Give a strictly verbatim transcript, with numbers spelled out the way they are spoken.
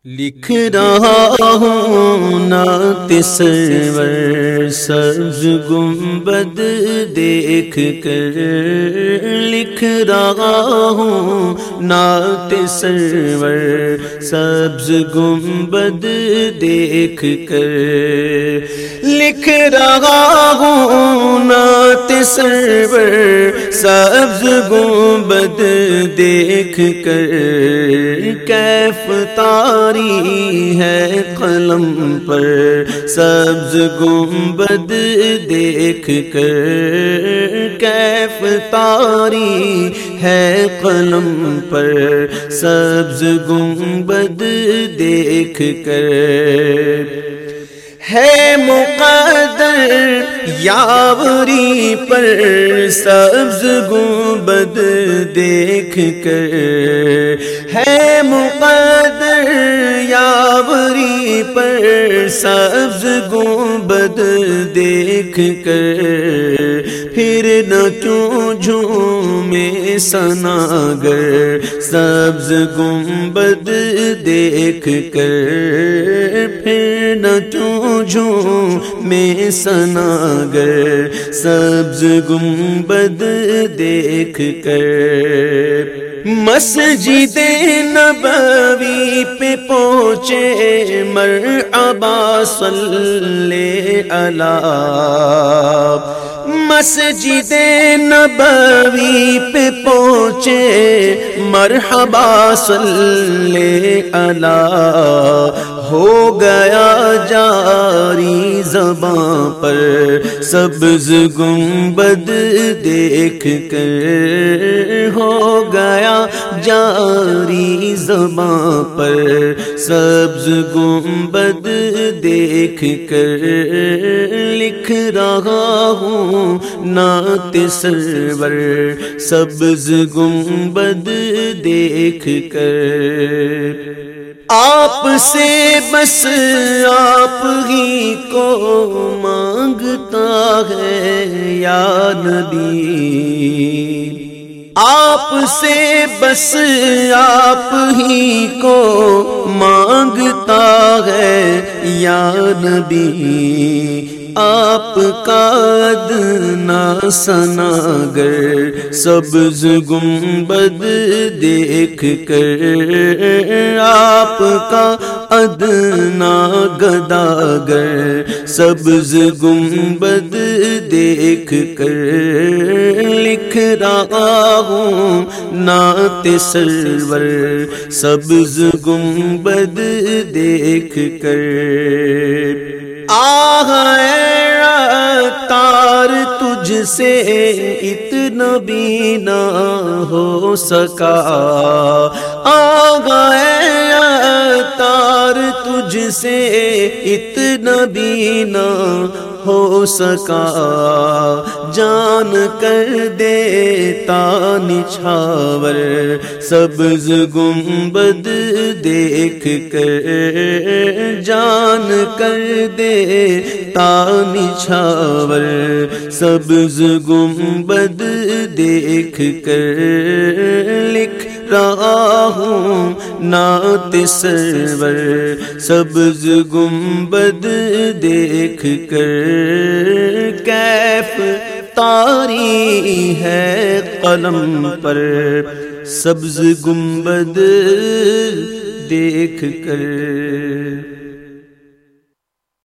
لکھ رہا ہوں نعت سرور سبز گنبد دیکھ کر، لکھ رہا ہوں نعت سرور سبز گنبد دیکھ کر، لکھ رہا ہوں نعت سرور سبز گنبد دیکھ کر، کیف طاری ہے قلم پر سبز گنبد دیکھ کر، کیف طاری ہے قلم پر سبز گنبد دیکھ کر، ہے مقدر یاوری پر سبز گنبد دیکھ کر، ہے مقدر یاوری پر سبز گنبد دیکھ کر، پھر نہ کیوں جھومے ثناگر سبز گنبد دیکھ کر، پھر نہ کیوں جھومے ثناگر سبز گنبد دیکھ کر، مسجد نبوی پہ پہنچے مرحبا صلی علی، مسجد نبوی پہ پہنچے مرحبا صلی علی، ہو گیا جاری زباں پر سبز گنبد دیکھ کر، ہو گیا جاری زباں پر سبز گنبد دیکھ کر، لکھ رہا ہوں نعت سرور سبز گنبد دیکھ کر، آپ سے بس آپ ہی کو مانگتا ہے یا نبی، آپ سے بس آپ ہی کو مانگتا ہے یا نبی، آپ کا ادنا ثناگر سبز گنبد دیکھ کر، آپ کا ادنا گداگر سبز گنبد دیکھ کر، لکھ رہا ہوں نعت سرور سبز گنبد دیکھ کر، آہ اے تار تجھ سے اتنا بھی نہ ہو سکا، آہ اے تار تجھ سے اتنا بھی نہ ہو سکا، جان کر دیتا نچھاور سبز گنبد دیکھ کر، جان کر دیتا نچھاور سبز گنبد دیکھ کر، لکھ رہا ہوں نعت سرور سبز گنبد دیکھ کر، کیف طاری ہے قلم پر سبز گنبد دیکھ کر۔